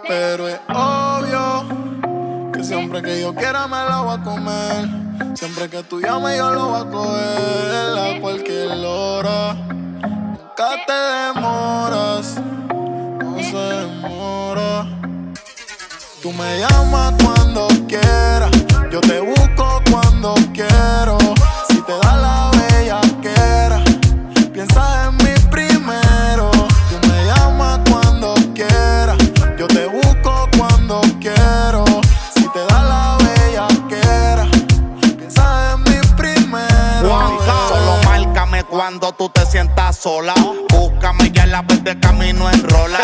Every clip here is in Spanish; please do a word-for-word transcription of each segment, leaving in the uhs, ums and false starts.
Pero es obvio que siempre que yo quiera me la voy a comer. Siempre que tú llames yo lo voy a coger a cualquier hora. Nunca te demoras, no se demora. Tú me llamas cuando quieras, yo te busco cuando quiero. Si te da la bellaquera, piensa en mí primero. Tú me llamas cuando quieras, yo te busco cuando quiero. Si te da la bellaquera, piensa en mí primero. Juanca, solo márcame cuando tú te sientas sola. Búscame ya en la vez de camino enrola.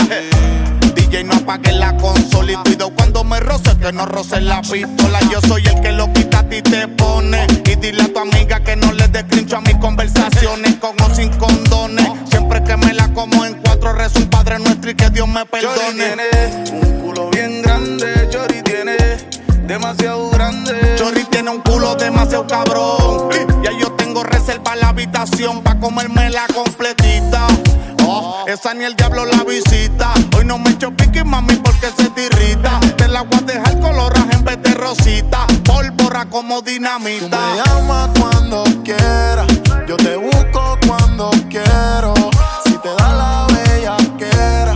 D J no apague la consola y cuido cuando me roce que no roce la pistola. Yo soy el que lo quita a ti te pone. Y dile a tu amiga que no le dé crincho a mis conversaciones. Con o sin condones. Siempre que me la como en cuatro rezo un Padre Nuestro y que Dios me perdone. Chori tiene un culo bien grande. Chori tiene demasiado grande. Chori tiene un culo demasiado cabrón. Ya yo tengo reserva la habitación pa' comérmela completita. Oh, esa ni el diablo la visita. Hoy no me echo piqui, mami, porque se te irrita. Te la voy a dejar coloraje en vez de rosita. Pólvora como dinamita. Tú me llamas cuando quieras, yo te busco cuando quiero. Si te da la bellaquera,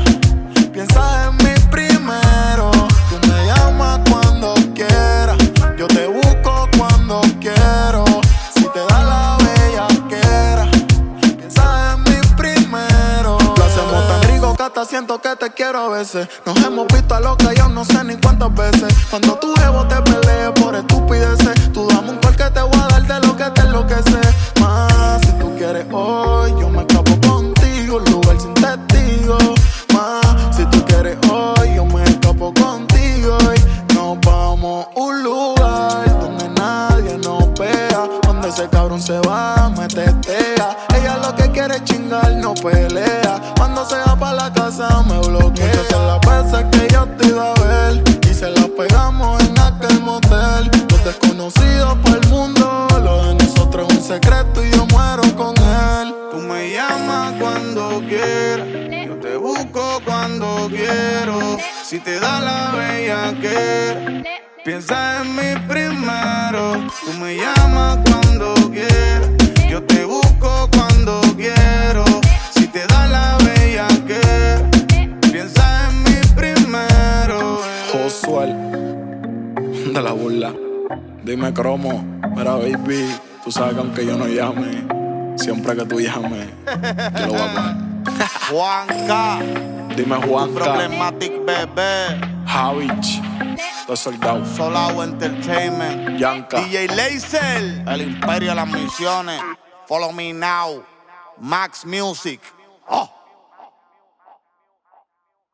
piensa en mí primero. Tú me llamas cuando quieras, yo te busco cuando quiero. Si te da la bellaquera, piensa en mí primero. Lo hacemos tan rico que hasta siento que te quiero a veces. Nos hemos visto a lo que yo no sé ni cuántas veces. Cuando tu jevo te pelee por estupideces, tú dame un cual que te voy a dar de lo que te enloquece. Más, si tú quieres hoy, yo me escapo contigo, un lugar sin testigos. Más, si tú quieres hoy, yo me escapo contigo y nos vamos a un lugar donde nadie nos vea. Cuando ese cabrón se va, me testea. Ella lo que quiere es chingar, no pelea. Cuando se va pa' la casa, me bloquea. Muchas son las veces que yo te iba a ver y se la pegamos en aquel motel. Los desconocidos por el mundo, lo de nosotros es un secreto y yo muero con él. Tú me llamas cuando quieras, yo te busco cuando quiero. Si te da la bellaquera, piensa en mí primero. Tú me llamas cuando quieras, yo te busco cuando quiero. Si te da la bellaquera, piensa en mí primero. Josuel, de la burla. Dime cromo, mira baby, tú sabes que aunque yo no llame, siempre que tú llames, yo lo voy a poner. Juanca, Dime Juanca, Problematic Bebé, Javich, Los Soldados, Solao Entertainment, Yanka, D J Laser, El Imperio de las Misiones, Follow Me Now, Max Music. Oh.